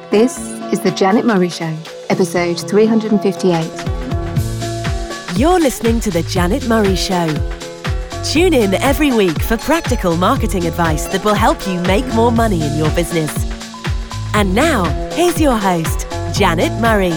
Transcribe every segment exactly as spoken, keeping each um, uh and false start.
This is The Janet Murray Show, episode three hundred fifty-eight. You're listening to The Janet Murray Show. Tune in every week for practical marketing advice that will help you make more money in your business. And now, here's your host, Janet Murray.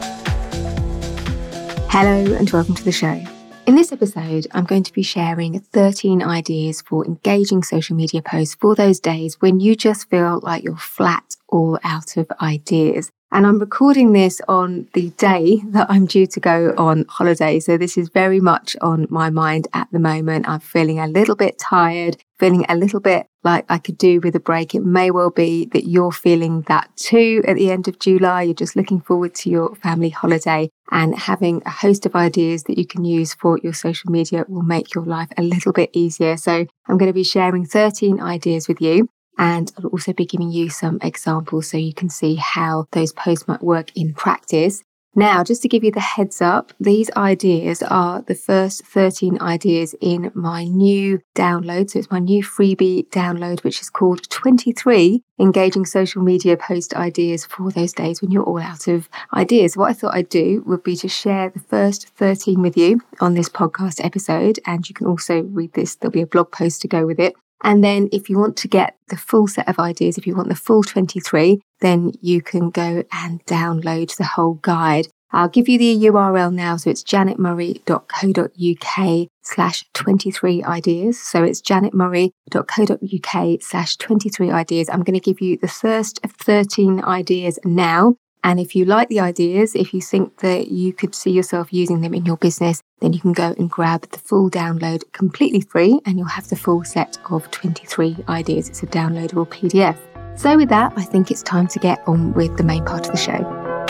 Hello and welcome to the show. In this episode, I'm going to be sharing thirteen ideas for engaging social media posts for those days when you just feel like you're flat or out of ideas. And I'm recording this on the day that I'm due to go on holiday. So this is very much on my mind at the moment. I'm feeling a little bit tired, feeling a little bit like I could do with a break. It may well be that you're feeling that too at the end of July. You're just looking forward to your family holiday, and having a host of ideas that you can use for your social media will make your life a little bit easier. So I'm going to be sharing thirteen ideas with you. And I'll also be giving you some examples so you can see how those posts might work in practice. Now, just to give you the heads up, these ideas are the first thirteen ideas in my new download. So it's my new freebie download, which is called twenty-three Engaging Social Media Post Ideas for those days when you're all out of ideas. What I thought I'd do would be to share the first thirteen with you on this podcast episode. And you can also read this. There'll be a blog post to go with it. And then if you want to get the full set of ideas, if you want the full twenty-three, then you can go and download the whole guide. I'll give you the U R L now. So it's janetmurray.co.uk slash 23 ideas. So it's janetmurray.co.uk slash 23 ideas. I'm going to give you the first of thirteen ideas now. And if you like the ideas, if you think that you could see yourself using them in your business, then you can go and grab the full download completely free, and you'll have the full set of twenty-three ideas. It's a downloadable P D F. So with that, I think it's time to get on with the main part of the show.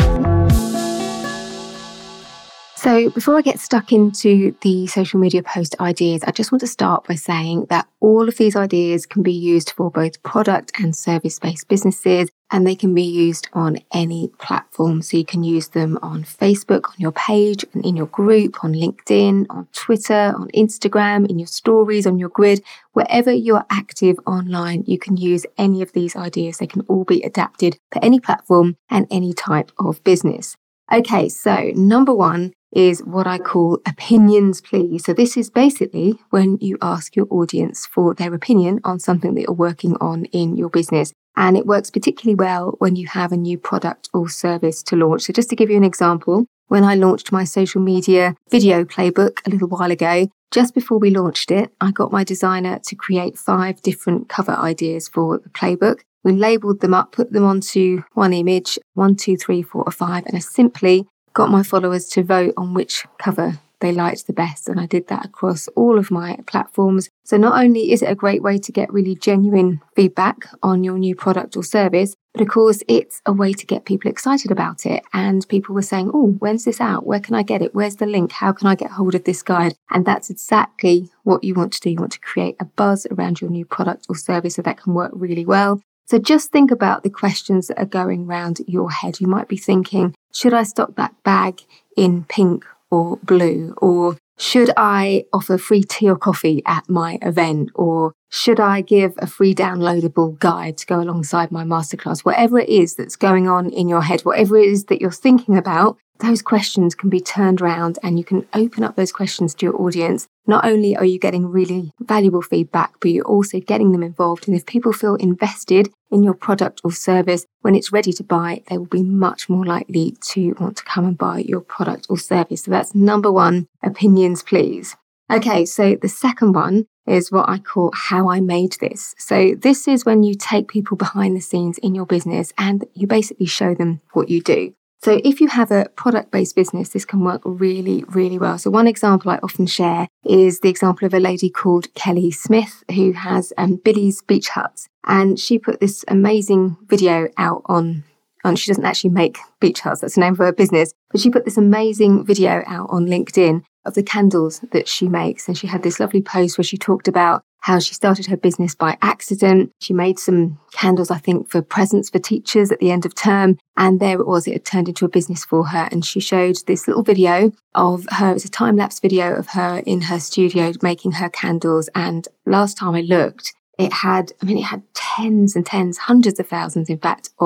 So before I get stuck into the social media post ideas, I just want to start by saying that all of these ideas can be used for both product and service-based businesses, and they can be used on any platform. So you can use them on Facebook, on your page, and in your group, on LinkedIn, on Twitter, on Instagram, in your stories, on your grid. Wherever you're active online, you can use any of these ideas. They can all be adapted for any platform and any type of business. Okay, so number one is what I call opinions, please. So this is basically when you ask your audience for their opinion on something that you're working on in your business. And it works particularly well when you have a new product or service to launch. So just to give you an example, when I launched my social media video playbook a little while ago, just before we launched it, I got my designer to create five different cover ideas for the playbook. We labeled them up, put them onto one image, one, two, three, four, or five, and I simply got my followers to vote on which cover they liked the best. And I did that across all of my platforms. So not only is it a great way to get really genuine feedback on your new product or service, but of course it's a way to get people excited about it. And people were saying, oh, when's this out? Where can I get it? Where's the link? How can I get hold of this guide? And that's exactly what you want to do. You want to create a buzz around your new product or service so that can work really well. So just think about the questions that are going around your head. You might be thinking, should I stock that bag in pink or blue? Or should I offer free tea or coffee at my event? Or should I give a free downloadable guide to go alongside my masterclass? Whatever it is that's going on in your head, whatever it is that you're thinking about, those questions can be turned around and you can open up those questions to your audience. Not only are you getting really valuable feedback, but you're also getting them involved. And if people feel invested in your product or service, when it's ready to buy, they will be much more likely to want to come and buy your product or service. So that's number one, opinions, please. Okay, so the second one is what I call how I made this. So this is when you take people behind the scenes in your business and you basically show them what you do. So if you have a product-based business, this can work really, really well. So one example I often share is the example of a lady called Kelly Smith, who has um, Billy's Beach Huts. And she put this amazing video out on, on, she doesn't actually make beach huts, that's the name of her business, but she put this amazing video out on LinkedIn of the candles that she makes. And she had this lovely post where she talked about how she started her business by accident. She made some candles, I think, for presents for teachers at the end of term. And there it was, it had turned into a business for her. And she showed this little video of her, it's a time-lapse video of her in her studio making her candles. And last time I looked, it had, I mean, it had tens and tens, hundreds of thousands, in fact, of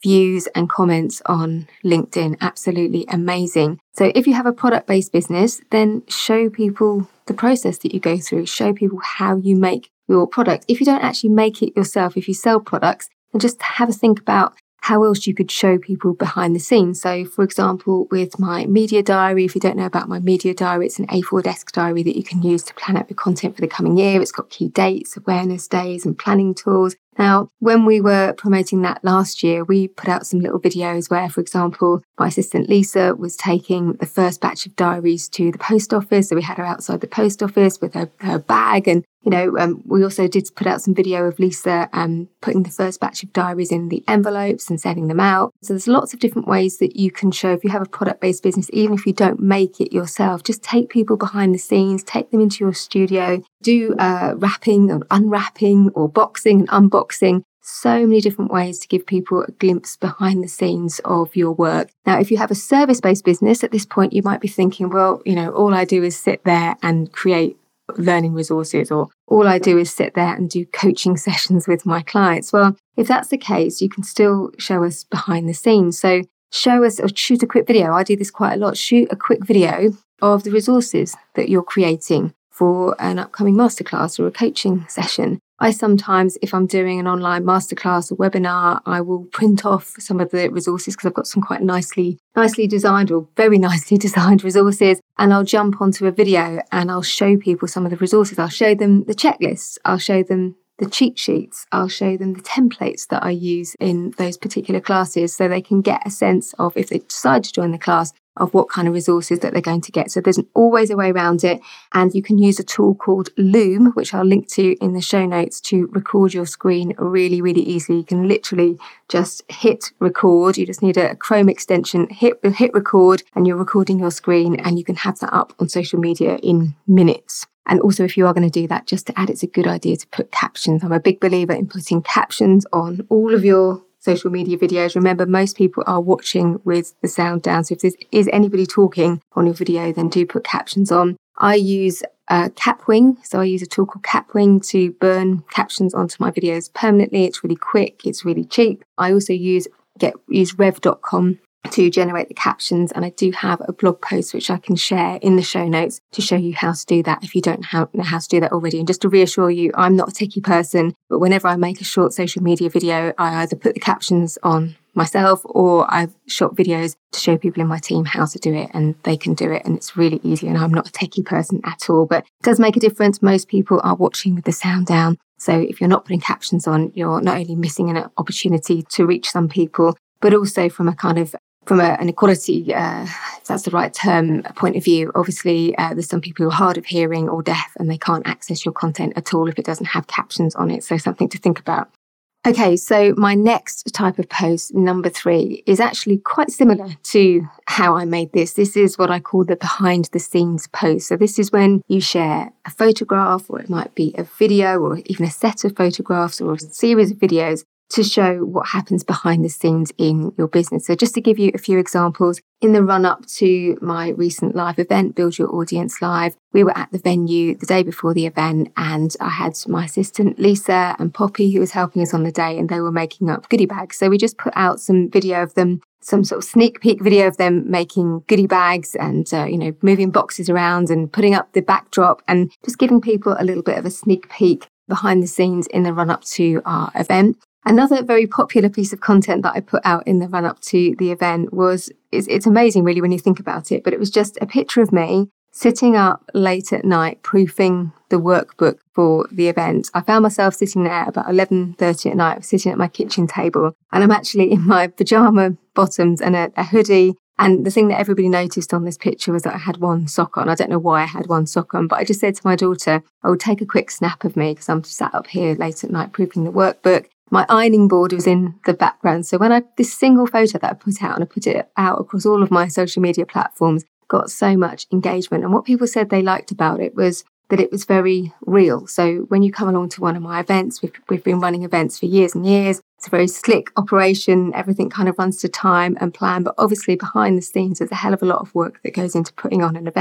views and comments on LinkedIn. Absolutely amazing. So if you have a product-based business, then show people the process that you go through. Show people how you make your product. If you don't actually make it yourself, if you sell products, then just have a think about how else you could show people behind the scenes. So for example, with my media diary, if you don't know about my media diary, it's an A four desk diary that you can use to plan out your content for the coming year. It's got key dates, awareness days and planning tools. Now, when we were promoting that last year, we put out some little videos where, for example, my assistant Lisa was taking the first batch of diaries to the post office. So we had her outside the post office with her, her bag. And, you know, um, we also did put out some video of Lisa um, putting the first batch of diaries in the envelopes and sending them out. So there's lots of different ways that you can show if you have a product-based business, even if you don't make it yourself, just take people behind the scenes, take them into your studio, do uh, wrapping and unwrapping or boxing and unboxing. So many different ways to give people a glimpse behind the scenes of your work. Now, if you have a service-based business, at this point, you might be thinking, well, you know, all I do is sit there and create learning resources, or all I do is sit there and do coaching sessions with my clients. Well, if that's the case, you can still show us behind the scenes. So show us or shoot a quick video. I do this quite a lot. Shoot a quick video of the resources that you're creating for an upcoming masterclass or a coaching session. I sometimes, if I'm doing an online masterclass or webinar, I will print off some of the resources because I've got some quite nicely, nicely designed or very nicely designed resources. And I'll jump onto a video and I'll show people some of the resources. I'll show them the checklists. I'll show them the cheat sheets. I'll show them the templates that I use in those particular classes so they can get a sense of, if they decide to join the class, of what kind of resources that they're going to get. So there's always a way around it. And you can use a tool called Loom, which I'll link to in the show notes, to record your screen really, really easily. You can literally just hit record. You just need a Chrome extension, hit, hit record, and you're recording your screen, and you can have that up on social media in minutes. And also, if you are going to do that, just to add, it's a good idea to put captions. I'm a big believer in putting captions on all of your social media videos. Remember, most people are watching with the sound down. So if there is anybody talking on your video, then do put captions on. I use uh, Capwing. So I use a tool called Capwing to burn captions onto my videos permanently. It's really quick. It's really cheap. I also use get use rev dot com to generate the captions. And I do have a blog post which I can share in the show notes to show you how to do that if you don't know how to do that already. And just to reassure you, I'm not a techie person, but whenever I make a short social media video, I either put the captions on myself or I've shot videos to show people in my team how to do it, and they can do it. And it's really easy. And I'm not a techie person at all, but it does make a difference. Most people are watching with the sound down. So if you're not putting captions on, you're not only missing an opportunity to reach some people, but also from a kind of From a, an equality, uh, if that's the right term, point of view, obviously uh, there's some people who are hard of hearing or deaf and they can't access your content at all if it doesn't have captions on it. So something to think about. Okay, so my next type of post, number three, is actually quite similar to how I made this. This is what I call the behind the scenes post. So this is when you share a photograph, or it might be a video, or even a set of photographs or a series of videos to show what happens behind the scenes in your business. So just to give you a few examples, in the run-up to my recent live event, Build Your Audience Live, we were at the venue the day before the event, and I had my assistant Lisa and Poppy who was helping us on the day, and they were making up goodie bags. So we just put out some video of them, some sort of sneak peek video of them making goodie bags and, uh, you know, moving boxes around and putting up the backdrop and just giving people a little bit of a sneak peek behind the scenes in the run-up to our event. Another very popular piece of content that I put out in the run-up to the event was, it's, it's amazing really when you think about it, but it was just a picture of me sitting up late at night proofing the workbook for the event. I found myself sitting there about eleven thirty at night, sitting at my kitchen table, and I'm actually in my pyjama bottoms and a, a hoodie. And the thing that everybody noticed on this picture was that I had one sock on. I don't know why I had one sock on, but I just said to my daughter, I would take a quick snap of me because I'm sat up here late at night proofing the workbook. My ironing board was in the background. So when I, this single photo that I put out, and I put it out across all of my social media platforms, got so much engagement. And what people said they liked about it was that it was very real. So when you come along to one of my events, we've, we've been running events for years and years. It's a very slick operation. Everything kind of runs to time and plan. But obviously behind the scenes, there's a hell of a lot of work that goes into putting on an event.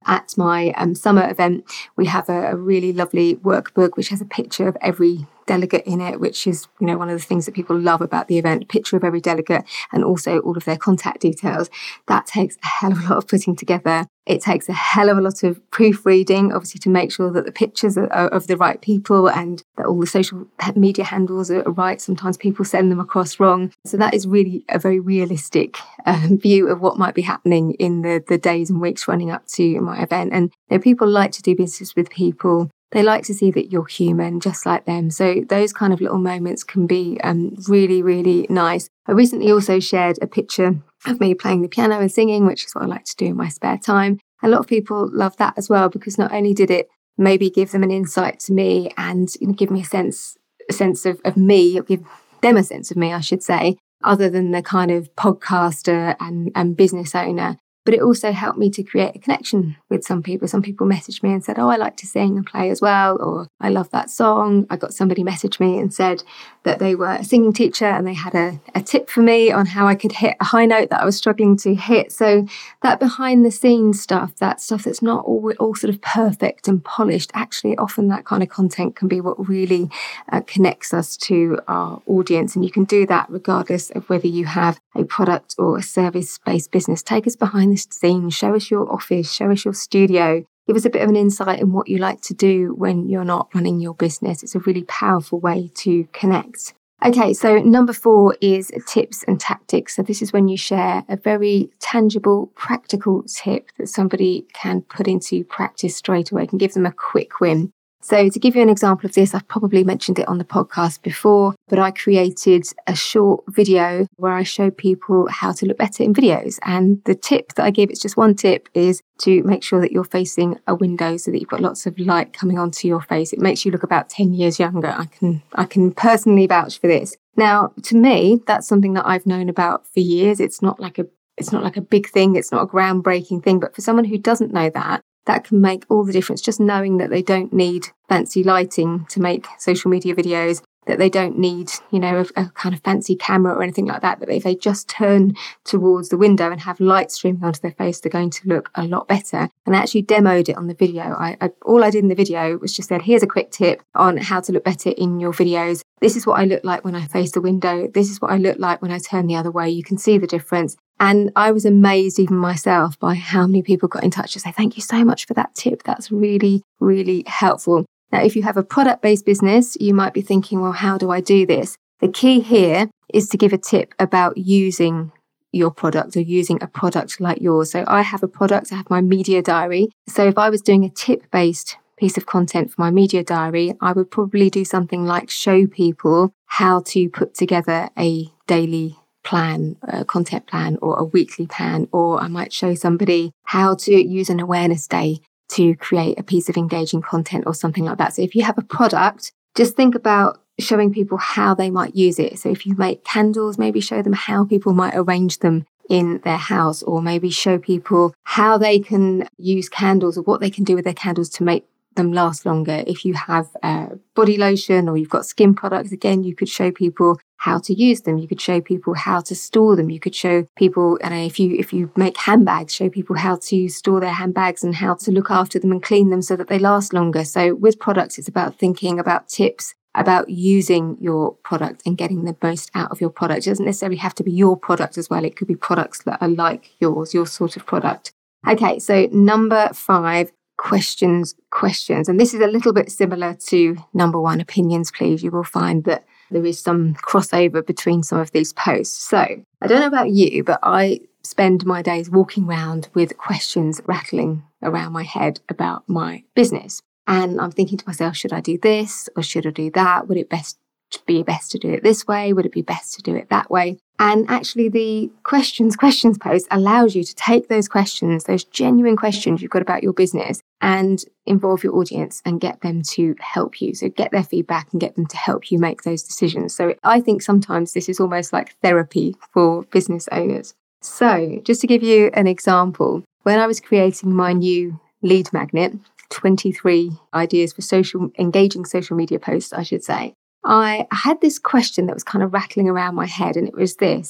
At my um, summer event, we have a, a really lovely workbook which has a picture of every delegate in it, which is, you know, one of the things that people love about the event, a picture of every delegate and also all of their contact details. That takes a hell of a lot of putting together. It takes a hell of a lot of proofreading, obviously, to make sure that the pictures are, are of the right people and that all the social media handles are right. Sometimes people send them across wrong. So that is really a very realistic um, view of what might be happening in the, the days and weeks running up to my event. And you know, people like to do business with people. They like to see that you're human, just like them. So those kind of little moments can be um, really, really nice. I recently also shared a picture of me playing the piano and singing, which is what I like to do in my spare time. A lot of people love that as well, because not only did it maybe give them an insight to me and, you know, give me a sense, a sense of, of me, or give them a sense of me, I should say, other than the kind of podcaster and, and business owner. But it also helped me to create a connection with some people. Some people messaged me and said, oh, I like to sing and play as well, or I love that song. I got somebody message me and said that they were a singing teacher and they had a, a tip for me on how I could hit a high note that I was struggling to hit. So that behind the scenes stuff, that stuff that's not all, all sort of perfect and polished, actually often that kind of content can be what really uh, connects us to our audience. And you can do that regardless of whether you have a product or a service-based business. Take us behind the scenes, show us your office, show us your studio, give us a bit of an insight in what you like to do when you're not running your business. It's a really powerful way to connect. Okay, so number four is tips and tactics. So this is when you share a very tangible, practical tip that somebody can put into practice straight away, can give them a quick win. So to give you an example of this, I've probably mentioned it on the podcast before, but I created a short video where I show people how to look better in videos. And the tip that I give, it's just one tip, is to make sure that you're facing a window so that you've got lots of light coming onto your face. It makes you look about ten years younger. I can, I can personally vouch for this. Now, to me, that's something that I've known about for years. It's not like a, it's not like a big thing. It's not a groundbreaking thing. But for someone who doesn't know that, that can make all the difference. Just knowing that they don't need fancy lighting to make social media videos, that they don't need, you know, a, a kind of fancy camera or anything like that, that if they just turn towards the window and have light streaming onto their face, they're going to look a lot better. And I actually demoed it on the video. I, I all I did in the video was just said, here's a quick tip on how to look better in your videos. This is what I look like when I face the window. This is what I look like when I turn the other way. You can see the difference. And I was amazed even myself by how many people got in touch to say, thank you so much for that tip. That's really, really helpful. Now, if you have a product-based business, you might be thinking, well, how do I do this? The key here is to give a tip about using your product or using a product like yours. So I have a product, I have my media diary. So if I was doing a tip-based piece of content for my media diary, I would probably do something like show people how to put together a daily plan, a content plan, or a weekly plan, or I might show somebody how to use an awareness day to create a piece of engaging content or something like that. So if you have a product, just think about showing people how they might use it. So if you make candles, maybe show them how people might arrange them in their house, or maybe show people how they can use candles or what they can do with their candles to make them last longer. If you have uh, body lotion or you've got skin products, again, you could show people how to use them. You could show people how to store them. You could show people, and if you if you make handbags, show people how to store their handbags and how to look after them and clean them so that they last longer. So with products, it's about thinking about tips about using your product and getting the most out of your product. It doesn't necessarily have to be your product as well. It could be products that are like yours, your sort of product. Okay, so number five, questions, questions. And this is a little bit similar to number one, opinions, please. You will find that there is some crossover between some of these posts. So I don't know about you, but I spend my days walking around with questions rattling around my head about my business. And I'm thinking to myself, should I do this or should I do that? Would it best be best to do it this way? Would it be best to do it that way? And actually the questions, questions post allows you to take those questions, those genuine questions you've got about your business, and involve your audience and get them to help you. So get their feedback and get them to help you make those decisions. So I think sometimes this is almost like therapy for business owners. So just to give you an example, when I was creating my new lead magnet, twenty-three ideas for social, engaging social media posts, I should say, I had this question that was kind of rattling around my head, and it was this: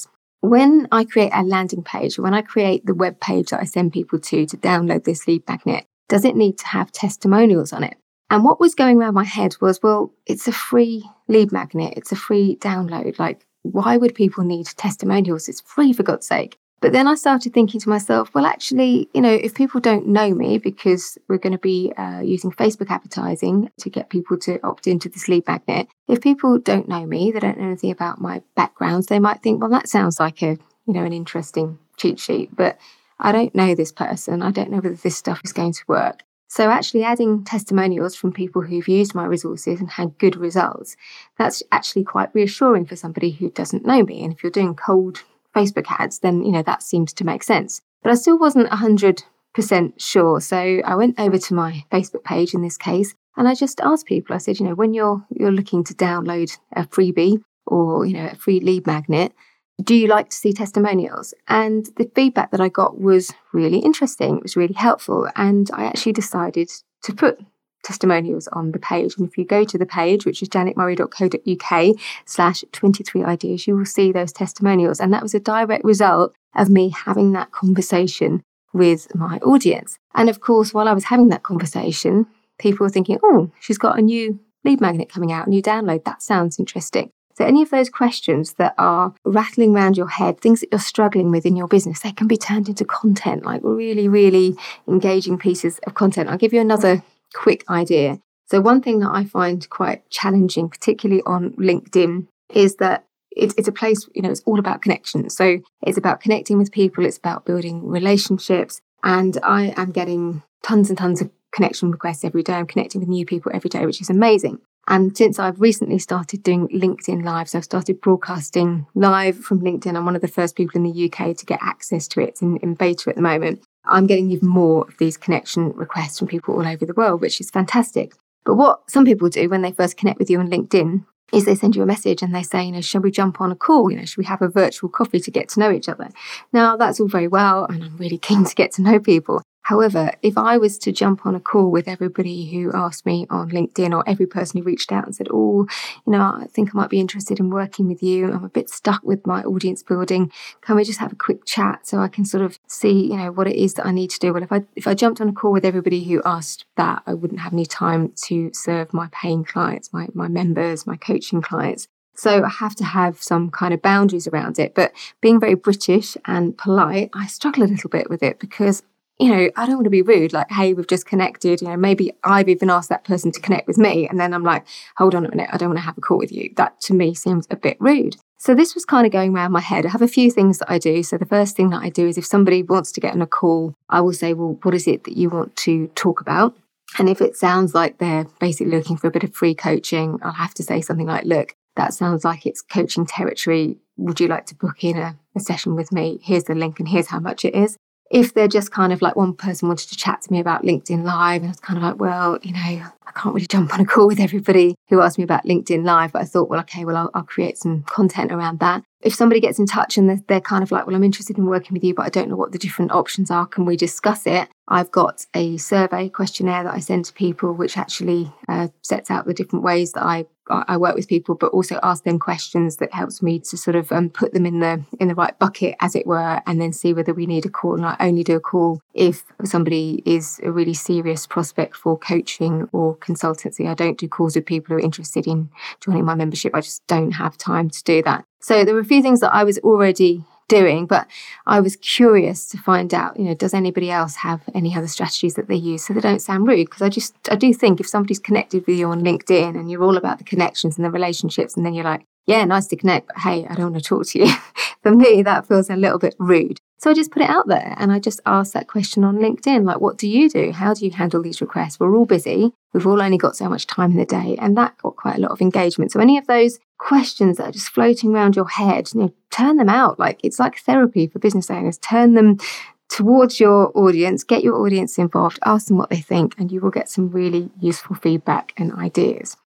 when I create a landing page, when I create the web page that I send people to to download this lead magnet, does it need to have testimonials on it? And what was going around my head was, well, it's a free lead magnet. It's a free download. Like, why would people need testimonials? It's free, for God's sake. But then I started thinking to myself, well, actually, you know, if people don't know me, because we're going to be uh, using Facebook advertising to get people to opt into this lead magnet, if people don't know me, they don't know anything about my backgrounds, they might think, well, that sounds like a, you know, an interesting cheat sheet, but I don't know this person. I don't know whether this stuff is going to work. So actually adding testimonials from people who've used my resources and had good results, that's actually quite reassuring for somebody who doesn't know me. And if you're doing cold Facebook ads, then, you know, that seems to make sense. But I still wasn't one hundred percent sure. So I went over to my Facebook page in this case, and I just asked people, I said, you know, when you're you're looking to download a freebie or, you know, a free lead magnet, do you like to see testimonials? And the feedback that I got was really interesting. It was really helpful. And I actually decided to put testimonials on the page. And if you go to the page, which is janetmurray.co.uk slash 23 ideas, you will see those testimonials. And that was a direct result of me having that conversation with my audience. And of course, while I was having that conversation, people were thinking, oh, she's got a new lead magnet coming out, a new download. That sounds interesting. So any of those questions that are rattling around your head, things that you're struggling with in your business, they can be turned into content, like really, really engaging pieces of content. I'll give you another quick idea. So one thing that I find quite challenging, particularly on LinkedIn, is that it's, it's a place, you know, it's all about connections. So it's about connecting with people. It's about building relationships. And I am getting tons and tons of connection requests every day. I'm connecting with new people every day, which is amazing. And since I've recently started doing LinkedIn Lives, I've started broadcasting live from LinkedIn. I'm one of the first people in the U K to get access to it. It's in, in beta at the moment. I'm getting even more of these connection requests from people all over the world, which is fantastic. But what some people do when they first connect with you on LinkedIn is they send you a message and they say, you know, shall we jump on a call? You know, should we have a virtual coffee to get to know each other? Now, that's all very well, and I'm really keen to get to know people. However, if I was to jump on a call with everybody who asked me on LinkedIn, or every person who reached out and said, oh, you know, I think I might be interested in working with you. I'm a bit stuck with my audience building. Can we just have a quick chat so I can sort of see, you know, what it is that I need to do? Well, if I if I jumped on a call with everybody who asked that, I wouldn't have any time to serve my paying clients, my, my members, my coaching clients. So I have to have some kind of boundaries around it. But being very British and polite, I struggle a little bit with it because, you know, I don't want to be rude, like, hey, we've just connected. You know, maybe I've even asked that person to connect with me. And then I'm like, hold on a minute, I don't want to have a call with you. That to me seems a bit rude. So this was kind of going around my head. I have a few things that I do. So the first thing that I do is if somebody wants to get on a call, I will say, well, what is it that you want to talk about? And if it sounds like they're basically looking for a bit of free coaching, I'll have to say something like, look, that sounds like it's coaching territory. Would you like to book in a, a session with me? Here's the link and here's how much it is. If they're just kind of like, one person wanted to chat to me about LinkedIn Live, and I was kind of like, well, you know, I can't really jump on a call with everybody who asked me about LinkedIn Live, but I thought, well, okay, well, I'll, I'll create some content around that. If somebody gets in touch and they're, they're kind of like, well, I'm interested in working with you, but I don't know what the different options are, can we discuss it? I've got a survey questionnaire that I send to people, which actually uh, sets out the different ways that I I work with people, but also ask them questions that helps me to sort of um, put them in the in the right bucket, as it were, and then see whether we need a call. And I only do a call if somebody is a really serious prospect for coaching or consultancy. I don't do calls with people who are interested in joining my membership. I just don't have time to do that. So there were a few things that I was already doing, but I was curious to find out, you know, does anybody else have any other strategies that they use so they don't sound rude? Because I just, I do think if somebody's connected with you on LinkedIn and you're all about the connections and the relationships, and then you're like, yeah, nice to connect, but hey, I don't want to talk to you. For me, that feels a little bit rude. So I just put it out there and I just asked that question on LinkedIn, like, what do you do? How do you handle these requests? We're all busy. We've all only got so much time in the day. And that got quite a lot of engagement. So any of those questions that are just floating around your head, you know, turn them out. Like, it's like therapy for business owners. Turn them towards your audience, get your audience involved, ask them what they think, and you will get some really useful feedback and ideas.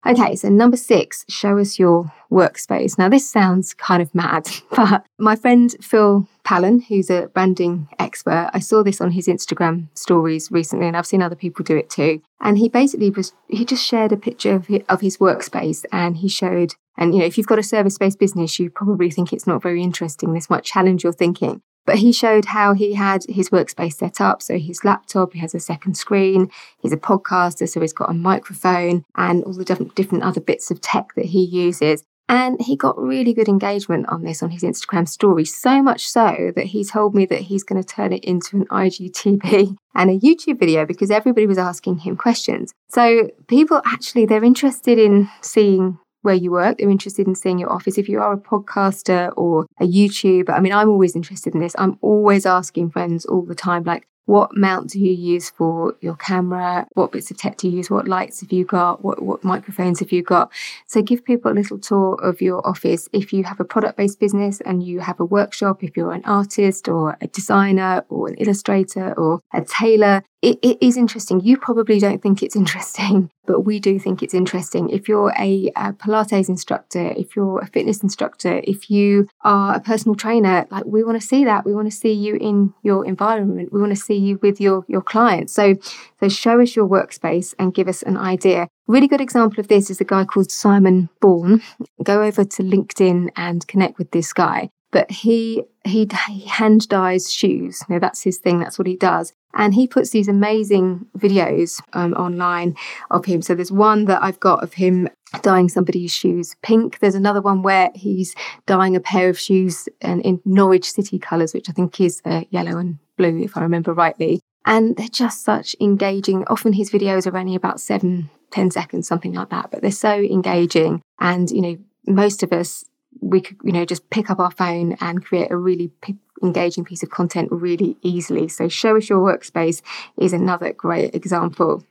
Okay, so number six, show us your workspace. Now, this sounds kind of mad, but my friend Phil Pallen, who's a branding expert, I saw this on his Instagram stories recently, and I've seen other people do it too. And he basically was, he just shared a picture of his, of his workspace, and he showed, and you know, if you've got a service-based business, you probably think it's not very interesting. This might challenge your thinking. But he showed how he had his workspace set up. So his laptop, he has a second screen, he's a podcaster, so he's got a microphone and all the different, different other bits of tech that he uses. And he got really good engagement on this on his Instagram story, so much so that he told me that he's going to turn it into an I G T V and a YouTube video because everybody was asking him questions. So people actually, they're interested in seeing where you work. They're interested in seeing your office. If you are a podcaster or a YouTuber, I mean, I'm always interested in this. I'm always asking friends all the time, like, what mount do you use for your camera? What bits of tech do you use? What lights have you got? What, what microphones have you got? So give people a little tour of your office. If you have a product-based business and you have a workshop, if you're an artist or a designer or an illustrator or a tailor, it, it is interesting. You probably don't think it's interesting, but we do think it's interesting. If you're a, a Pilates instructor, if you're a fitness instructor, if you are a personal trainer, like we want to see that. We want to see you in your environment. We want to see you with your, your clients. So, so show us your workspace and give us an idea. Really good example of this is a guy called Simon Bourne. Go over to LinkedIn and connect with this guy. But he he, he hand dyes shoes. You know, that's his thing. That's what he does. And he puts these amazing videos um, online of him. So there's one that I've got of him dyeing somebody's shoes pink. There's another one where he's dyeing a pair of shoes in, in Norwich City colours, which I think is uh, yellow and blue, if I remember rightly. And they're just such engaging. Often his videos are only about seven, ten seconds, something like that. But they're so engaging. And, you know, most of us, we could, you know, just pick up our phone and create a really p- engaging piece of content really easily. So show us your workspace is another great example.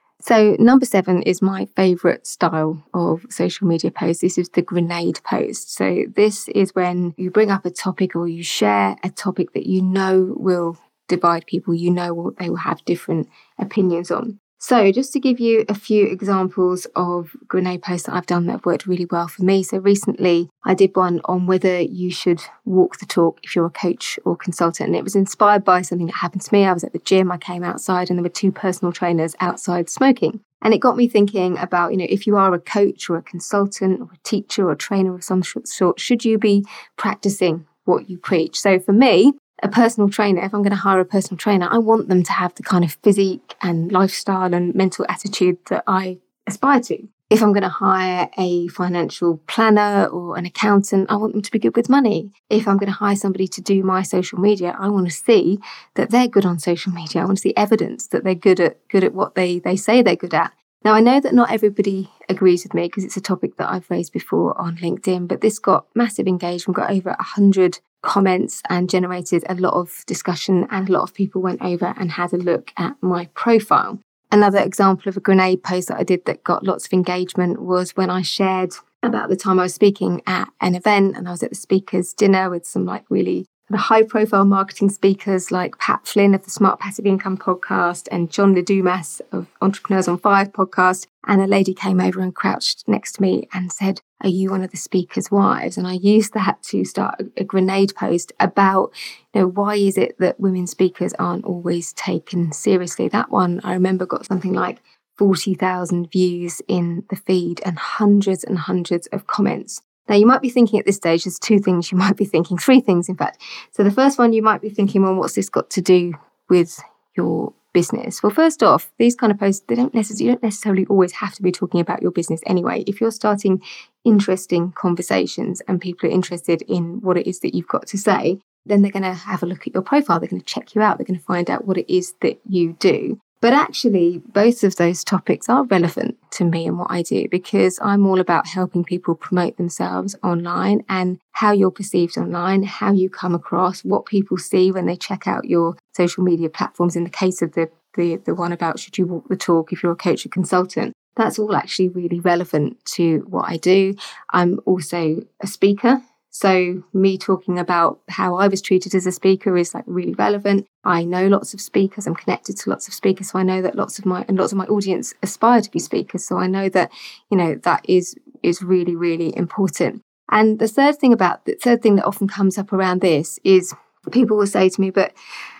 So number seven is my favourite style of social media post. This is the grenade post. So this is when you bring up a topic or you share a topic that you know will divide people, you know what they will have different opinions on. So just to give you a few examples of grenade posts that I've done that have worked really well for me. So recently I did one on whether you should walk the talk if you're a coach or consultant. And it was inspired by something that happened to me. I was at the gym, I came outside and there were two personal trainers outside smoking. And it got me thinking about, you know, if you are a coach or a consultant or a teacher or a trainer of some sort, should you be practicing what you preach? So for me, a personal trainer, if I'm going to hire a personal trainer, I want them to have the kind of physique and lifestyle and mental attitude that I aspire to. If I'm going to hire a financial planner or an accountant, I want them to be good with money. If I'm going to hire somebody to do my social media, I want to see that they're good on social media. I want to see evidence that they're good at good at what they, they say they're good at. Now, I know that not everybody agrees with me because it's a topic that I've raised before on LinkedIn, but this got massive engagement, got over one hundred comments and generated a lot of discussion, and a lot of people went over and had a look at my profile. Another example of a grenade post that I did that got lots of engagement was when I shared about the time I was speaking at an event and I was at the speaker's dinner with some like really high profile marketing speakers like Pat Flynn of the Smart Passive Income podcast and John Ledumas of Entrepreneurs on Five podcast. And a lady came over and crouched next to me and said, "Are you one of the speaker's wives?" And I used that to start a, a grenade post about, you know, why is it that women speakers aren't always taken seriously? That one I remember got something like forty thousand views in the feed and hundreds and hundreds of comments. Now, you might be thinking at this stage, there's two things you might be thinking, three things, in fact. So the first one, you might be thinking, well, what's this got to do with your business? Well, first off, these kind of posts, they don't necessarily, you don't necessarily always have to be talking about your business anyway. If you're starting interesting conversations and people are interested in what it is that you've got to say, then they're going to have a look at your profile. They're going to check you out. They're going to find out what it is that you do. But actually, both of those topics are relevant to me and what I do, because I'm all about helping people promote themselves online and how you're perceived online, how you come across, what people see when they check out your social media platforms. In the case of the, the, the one about should you walk the talk if you're a coach or consultant, that's all actually really relevant to what I do. I'm also a speaker. So me talking about how I was treated as a speaker is like really relevant. I know lots of speakers. I'm connected to lots of speakers. So I know that lots of my and lots of my audience aspire to be speakers. So I know that, you know, that is is really, really important. And the third thing about the third thing that often comes up around this is people will say to me, but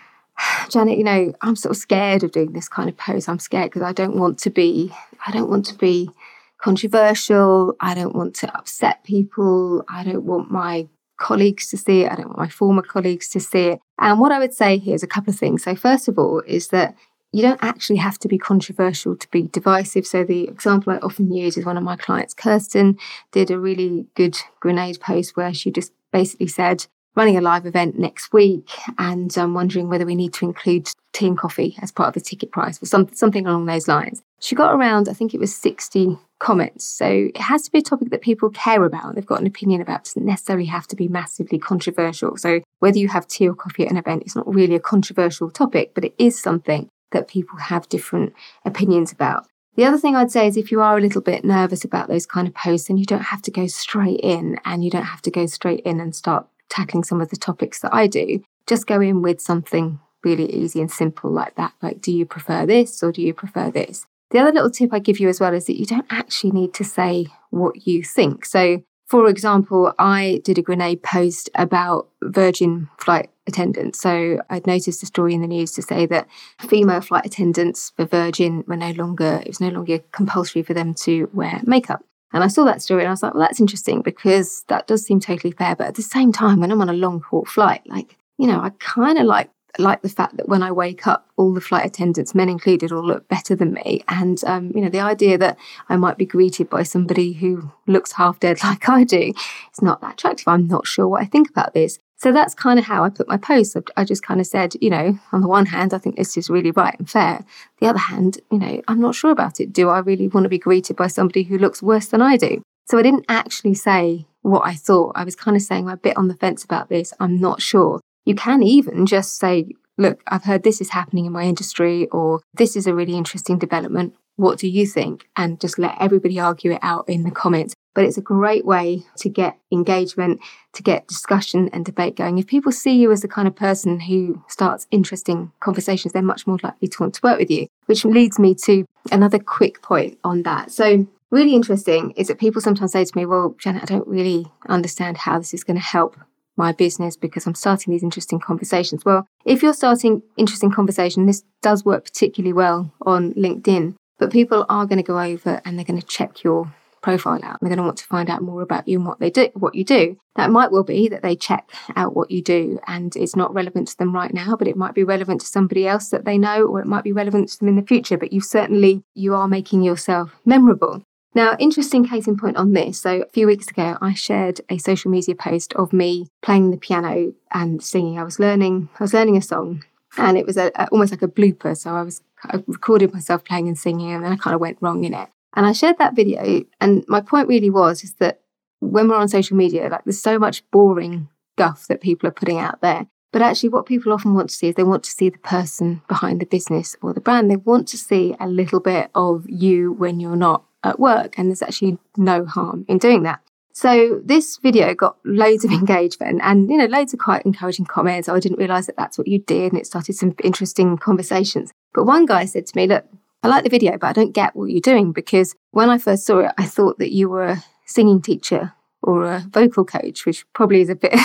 Janet, you know, I'm sort of scared of doing this kind of post. I'm scared because I don't want to be, I don't want to be controversial. I don't want to upset people. I don't want my colleagues to see it. I don't want my former colleagues to see it. And what I would say here is a couple of things. So first of all is that you don't actually have to be controversial to be divisive. So the example I often use is one of my clients, Kirsten, did a really good grenade post where she just basically said, running a live event next week, and I'm wondering whether we need to include tea and coffee as part of the ticket price or some, something along those lines. She got around, I think it was sixty comments. So it has to be a topic that people care about. They've got an opinion about. It doesn't necessarily have to be massively controversial. So whether you have tea or coffee at an event is not really a controversial topic, but it is something that people have different opinions about. The other thing I'd say is if you are a little bit nervous about those kind of posts, then you don't have to go straight in and you don't have to go straight in and start tackling some of the topics that I do. Just go in with something really easy and simple like that. Like, do you prefer this or do you prefer this? The other little tip I give you as well is that you don't actually need to say what you think. So, for example, I did a grenade post about Virgin flight attendants. So I'd noticed a story in the news to say that female flight attendants for Virgin were no longer, it was no longer compulsory for them to wear makeup. And I saw that story and I was like, well, that's interesting because that does seem totally fair. But at the same time, when I'm on a long haul flight, like, you know, I kind of like like the fact that when I wake up, all the flight attendants, men included, all look better than me. And, um, you know, the idea that I might be greeted by somebody who looks half dead like I do, it's not that attractive. I'm not sure what I think about this. So that's kind of how I put my post. I just kind of said, you know, on the one hand, I think this is really right and fair. The other hand, you know, I'm not sure about it. Do I really want to be greeted by somebody who looks worse than I do? So I didn't actually say what I thought. I was kind of saying I'm a bit on the fence about this. I'm not sure. You can even just say, look, I've heard this is happening in my industry, or this is a really interesting development. What do you think? And just let everybody argue it out in the comments. But it's a great way to get engagement, to get discussion and debate going. If people see you as the kind of person who starts interesting conversations, they're much more likely to want to work with you, which leads me to another quick point on that. So really interesting is that people sometimes say to me, well, Janet, I don't really understand how this is going to help my business because I'm starting these interesting conversations. Well, if you're starting interesting conversation, this does work particularly well on LinkedIn, but people are going to go over and they're going to check your profile out. They're going to want to find out more about you and what they do, what you do. Now, it might well be that they check out what you do and it's not relevant to them right now, but it might be relevant to somebody else that they know, or it might be relevant to them in the future. But you certainly, you are making yourself memorable. Now, interesting case in point on this. So a few weeks ago, I shared a social media post of me playing the piano and singing. I was learning, I was learning a song, and it was a, a, almost like a blooper. So I was I recorded myself playing and singing, and then I kind of went wrong in it. And I shared that video. And my point really was is that when we're on social media, like there's so much boring guff that people are putting out there. But actually what people often want to see is they want to see the person behind the business or the brand. They want to see a little bit of you when you're not at work. And there's actually no harm in doing that. So this video got loads of engagement and, you know, loads of quite encouraging comments. Oh, I didn't realise that that's what you did. And it started some interesting conversations. But one guy said to me, look, I like the video, but I don't get what you're doing, because when I first saw it, I thought that you were a singing teacher or a vocal coach, which probably is a bit,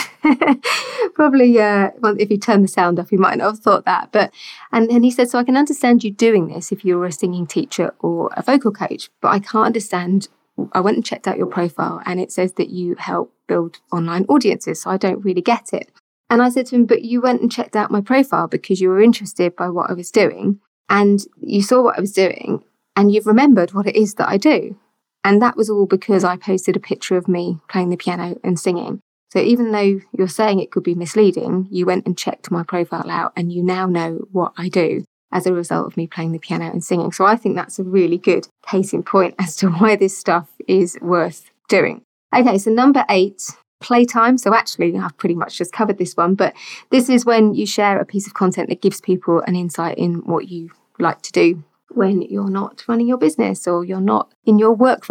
probably uh, well, if you turn the sound off, you might not have thought that. But and then he said, so I can understand you doing this if you were a singing teacher or a vocal coach, but I can't understand. I went and checked out your profile and it says that you help build online audiences, so I don't really get it. And I said to him, but you went and checked out my profile because you were interested by what I was doing and you saw what I was doing and you've remembered what it is that I do. And that was all because I posted a picture of me playing the piano and singing. So even though you're saying it could be misleading, you went and checked my profile out and you now know what I do as a result of me playing the piano and singing. So I think that's a really good case in point as to why this stuff is worth doing. Okay, so number eight, playtime. So actually, I've pretty much just covered this one, but this is when you share a piece of content that gives people an insight in what you like to do when you're not running your business or you're not in your work role.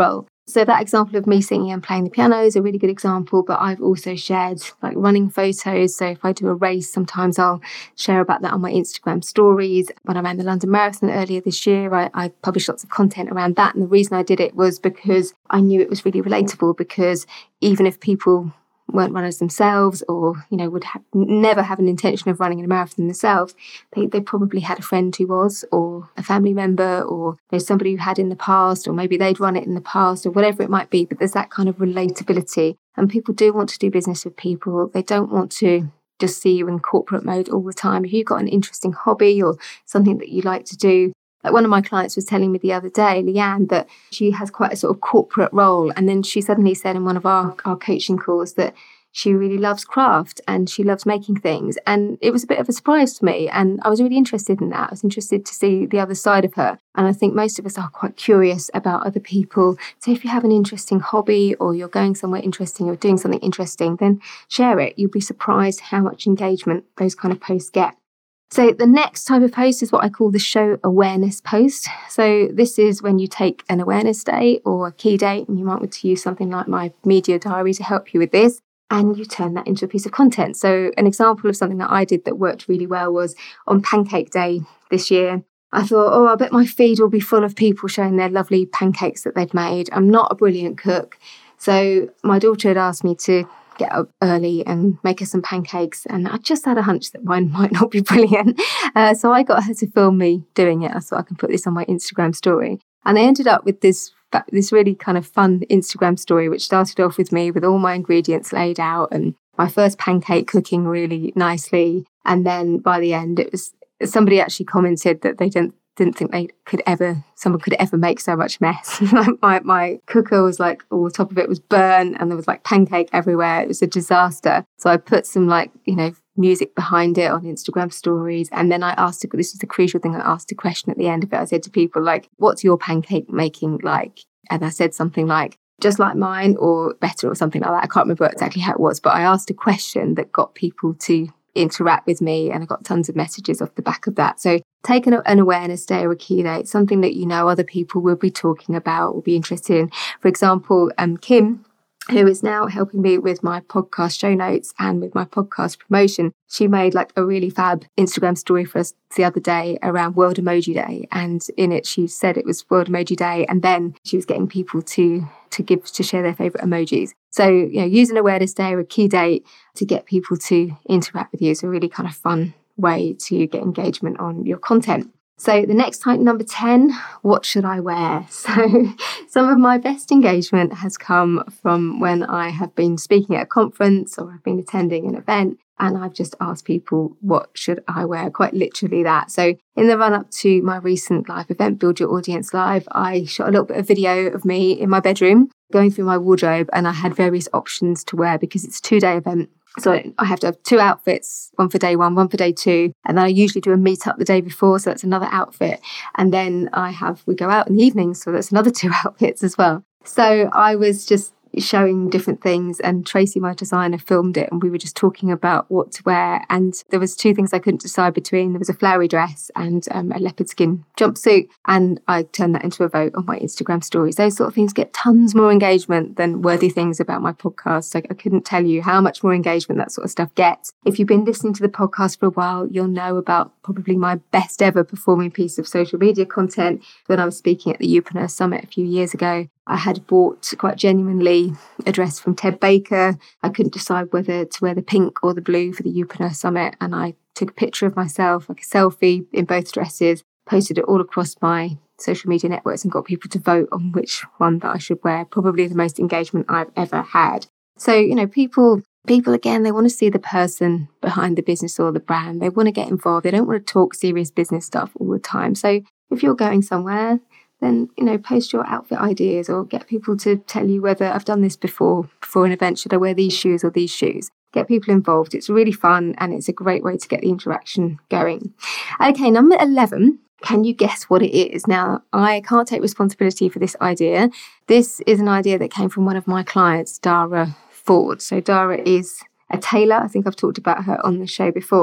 So that example of me singing and playing the piano is a really good example, but I've also shared like running photos. So if I do a race, sometimes I'll share about that on my Instagram stories. When I ran the London Marathon earlier this year, I, I published lots of content around that. And the reason I did it was because I knew it was really relatable, because even if people weren't runners themselves, or, you know, would have, never have an intention of running a marathon themselves, they, they probably had a friend who was, or a family member, or there's somebody who had in the past, or maybe they'd run it in the past, or whatever it might be. But there's that kind of relatability, and people do want to do business with people. They don't want to just see you in corporate mode all the time. If you've got an interesting hobby or something that you like to do, like one of my clients was telling me the other day, Leanne, that she has quite a sort of corporate role. And then she suddenly said in one of our, our coaching calls that she really loves craft and she loves making things. And it was a bit of a surprise to me. And I was really interested in that. I was interested to see the other side of her. And I think most of us are quite curious about other people. So if you have an interesting hobby, or you're going somewhere interesting, or doing something interesting, then share it. You'll be surprised how much engagement those kind of posts get. So the next type of post is what I call the show awareness post. So this is when you take an awareness day or a key date, and you might want to use something like my media diary to help you with this, and you turn that into a piece of content. So an example of something that I did that worked really well was on Pancake Day this year. I thought, oh, I bet my feed will be full of people showing their lovely pancakes that they've made. I'm not a brilliant cook. So my daughter had asked me to get up early and make her some pancakes, and I just had a hunch that mine might not be brilliant. Uh, so I got her to film me doing it. I thought I can put this on my Instagram story. And I ended up with this this really kind of fun Instagram story, which started off with me with all my ingredients laid out and my first pancake cooking really nicely. And then by the end, it was somebody actually commented that they didn't didn't think they could ever, someone could ever make so much mess. my my cooker was like, all the top of it was burnt, and there was like pancake everywhere. It was a disaster. So I put some like, you know, music behind it on Instagram stories. And then I asked, this was the crucial thing, I asked a question at the end of it. I said to people, like, what's your pancake making like? And I said something like, just like mine, or better, or something like that. I can't remember exactly how it was, but I asked a question that got people to interact with me, and I got tons of messages off the back of that. So take an, an awareness day or a key day, something that you know other people will be talking about, will be interested in. For example, um, Kim, who is now helping me with my podcast show notes and with my podcast promotion, she made like a really fab Instagram story for us the other day around World Emoji Day. And in it, she said it was World Emoji Day, and then she was getting people to to give to share their favourite emojis. So, you know, use an awareness day or a key date to get people to interact with you. It's a really kind of fun way to get engagement on your content. So the next type, number ten, what should I wear? So some of my best engagement has come from when I have been speaking at a conference, or I've been attending an event, and I've just asked people, what should I wear? Quite literally that. So in the run up to my recent live event, Build Your Audience Live, I shot a little bit of video of me in my bedroom going through my wardrobe, and I had various options to wear because it's a two day event. So I have to have two outfits, one for day one, one for day two. And then I usually do a meet up the day before. So that's another outfit. And then I have, we go out in the evenings. So that's another two outfits as well. So I was just showing different things, and Tracy, my designer, filmed it, and we were just talking about what to wear. And there was two things I couldn't decide between. There was a flowery dress and um, a leopard skin jumpsuit, and I turned that into a vote on my Instagram stories. Those sort of things get tons more engagement than worthy things about my podcast. Like, I couldn't tell you how much more engagement that sort of stuff gets. If you've been listening to the podcast for a while, you'll know about probably my best ever performing piece of social media content when I was speaking at the Youpreneur Summit a few years ago. I had bought quite genuinely a dress from Ted Baker. I couldn't decide whether to wear the pink or the blue for the Youpreneur Summit, and I took a picture of myself, like a selfie in both dresses, posted it all across my social media networks, and got people to vote on which one that I should wear. Probably the most engagement I've ever had. So, you know, people People, again, they want to see the person behind the business or the brand. They want to get involved. They don't want to talk serious business stuff all the time. So if you're going somewhere, then, you know, post your outfit ideas, or get people to tell you whether, I've done this before, before an event, should I wear these shoes or these shoes? Get people involved. It's really fun, and it's a great way to get the interaction going. Okay, number eleven. Can you guess what it is? Now, I can't take responsibility for this idea. This is an idea that came from one of my clients, Dara Ford. So Dara is a tailor. I think I've talked about her on the show before.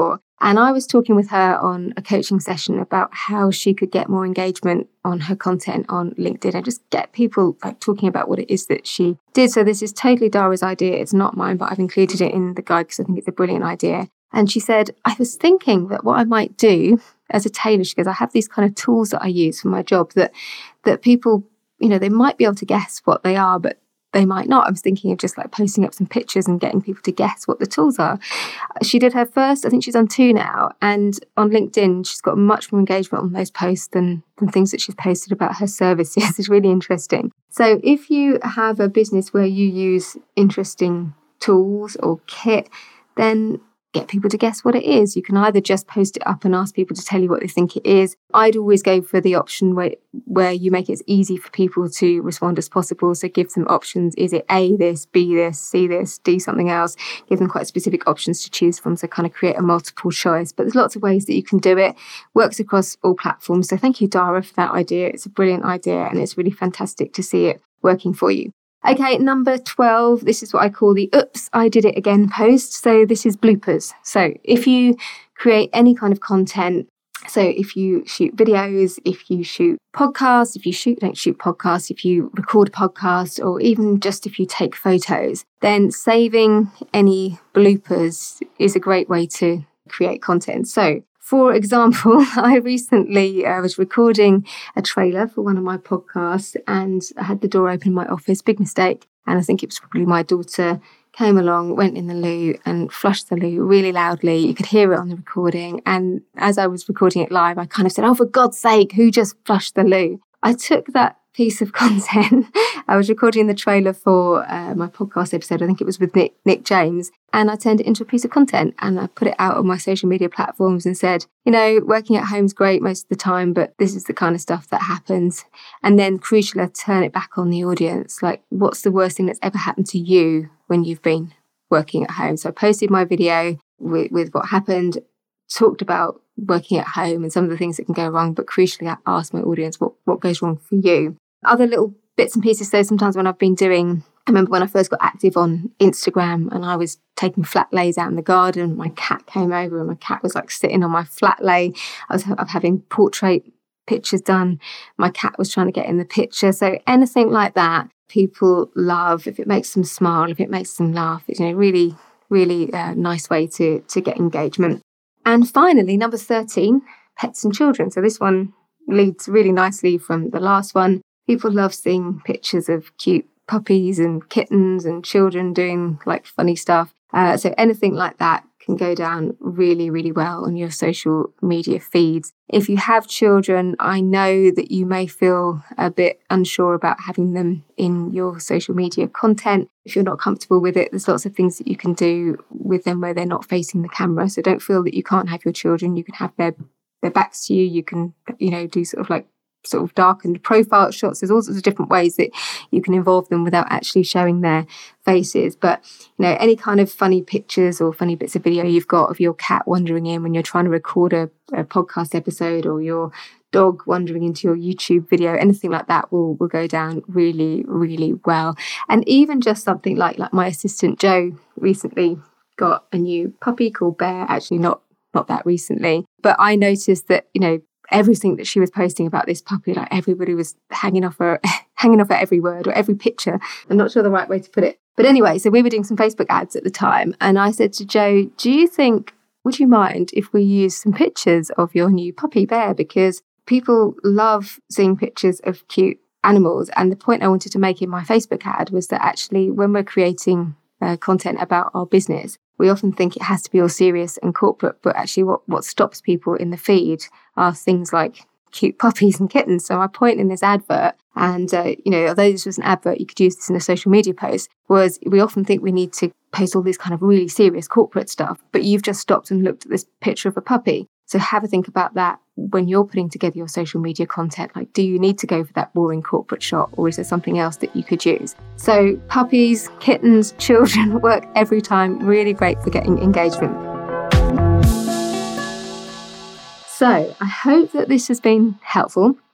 And I was talking with her on a coaching session about how she could get more engagement on her content on LinkedIn and just get people like talking about what it is that she did. So this is totally Dara's idea. It's not mine, but I've included it in the guide because I think it's a brilliant idea. And she said, I was thinking that what I might do as a tailor, she goes, I have these kind of tools that I use for my job that that people, you know, they might be able to guess what they are, but they might not. I was thinking of just like posting up some pictures and getting people to guess what the tools are. She did her first, I think she's on two now. And on LinkedIn, she's got much more engagement on those posts than, than things that she's posted about her services. It's really interesting. So if you have a business where you use interesting tools or kit, then get people to guess what it is. You can either just post it up and ask people to tell you what they think it is. I'd always go for the option where, where you make it as easy for people to respond as possible. So give them options. Is it A, this, B, this, C, this, D, something else? Give them quite specific options to choose from. So kind of create a multiple choice. But there's lots of ways that you can do it. Works across all platforms. So thank you, Dara, for that idea. It's a brilliant idea and it's really fantastic to see it working for you. Okay, number twelve, this is what I call the oops, I did it again post. So this is bloopers. So if you create any kind of content, so if you shoot videos, if you shoot podcasts, if you shoot, don't shoot podcasts, if you record podcasts, or even just if you take photos, then saving any bloopers is a great way to create content. So for example, I recently uh, was recording a trailer for one of my podcasts and I had the door open in my office, big mistake. And I think it was probably my daughter came along, went in the loo and flushed the loo really loudly. You could hear it on the recording. And as I was recording it live, I kind of said, oh, for God's sake, who just flushed the loo? I took that piece of content. I was recording the trailer for uh, my podcast episode. I think it was with Nick, Nick James. And I turned it into a piece of content and I put it out on my social media platforms and said, you know, working at home's great most of the time, but this is the kind of stuff that happens. And then crucially, I turn it back on the audience. Like, what's the worst thing that's ever happened to you when you've been working at home? So I posted my video with, with what happened, talked about working at home and some of the things that can go wrong, but crucially, I asked my audience what, what goes wrong for you. Other little bits and pieces, though, sometimes when I've been doing, I remember when I first got active on Instagram and I was taking flat lays out in the garden, my cat came over and my cat was like sitting on my flat lay. I was, I was having portrait pictures done. My cat was trying to get in the picture. So anything like that, people love. If it makes them smile, if it makes them laugh, it's, you know, really, really uh, nice way to, to get engagement. And finally, number thirteen, pets and children. So this one leads really nicely from the last one. People love seeing pictures of cute puppies and kittens and children doing like funny stuff. Uh, so anything like that can go down really, really well on your social media feeds. If you have children, I know that you may feel a bit unsure about having them in your social media content. If you're not comfortable with it, there's lots of things that you can do with them where they're not facing the camera. So don't feel that you can't have your children. You can have their, their backs to you. You can, you know, do sort of like sort of darkened profile shots. There's all sorts of different ways that you can involve them without actually showing their faces. But, you know, any kind of funny pictures or funny bits of video you've got of your cat wandering in when you're trying to record a, a podcast episode, or your dog wandering into your YouTube video, anything like that will, will go down really, really well. And even just something like, like my assistant Joe recently got a new puppy called Bear, actually not, not that recently. But I noticed that, you know, everything that she was posting about this puppy, like everybody was hanging off her, hanging off at every word or every picture. I'm not sure the right way to put it. But anyway, so we were doing some Facebook ads at the time. And I said to Joe, do you think, would you mind if we use some pictures of your new puppy Bear? Because people love seeing pictures of cute animals. And the point I wanted to make in my Facebook ad was that actually when we're creating uh, content about our business, we often think it has to be all serious and corporate, but actually what, what stops people in the feed are things like cute puppies and kittens. So my point in this advert, and, uh, you know, although this was an advert, you could use this in a social media post, was we often think we need to post all this kind of really serious corporate stuff, but you've just stopped and looked at this picture of a puppy. So have a think about that when you're putting together your social media content. Like, do you need to go for that boring corporate shot, or is there something else that you could use? So puppies, kittens, children work every time. Really great for getting engagement. So I hope that this has been helpful.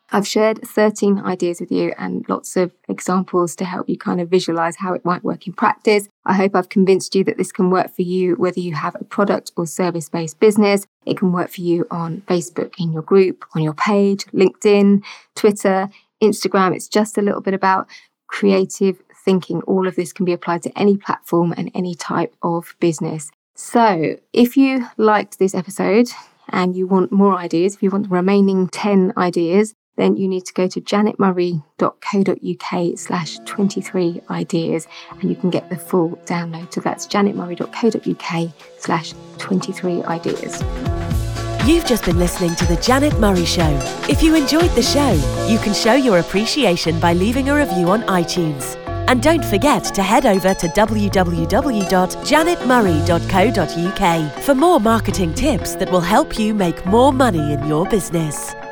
I've shared thirteen ideas with you and lots of examples to help you kind of visualize how it might work in practice. I hope I've convinced you that this can work for you, whether you have a product or service-based business. It can work for you on Facebook, in your group, on your page, LinkedIn, Twitter, Instagram. It's just a little bit about creative thinking. All of this can be applied to any platform and any type of business. So if you liked this episode and you want more ideas, if you want the remaining ten ideas, then you need to go to janetmurray.co.uk slash 23 ideas and you can get the full download. So that's janetmurray.co.uk slash 23 ideas. You've just been listening to The Janet Murray Show. If you enjoyed the show, you can show your appreciation by leaving a review on iTunes. And don't forget to head over to w w w dot janet murray dot co dot u k for more marketing tips that will help you make more money in your business.